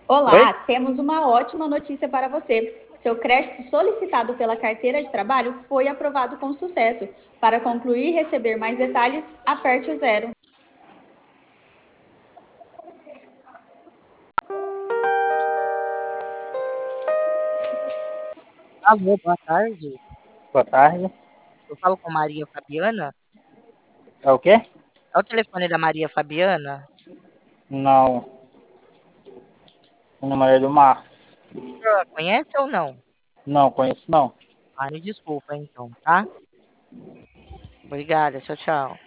Oi? Olá, temos uma ótima notícia para você. Seu crédito solicitado pela carteira de trabalho foi aprovado com sucesso. Para concluir e receber mais detalhes, aperte o zero. Alô, boa tarde. Boa tarde. Eu falo com Maria Fabiana? É o quê? É o telefone da Maria Fabiana? Não. O número é do Márcio. O senhor conhece ou não? Não, conheço não. Ah, me desculpa então, tá? Obrigada, tchau, tchau.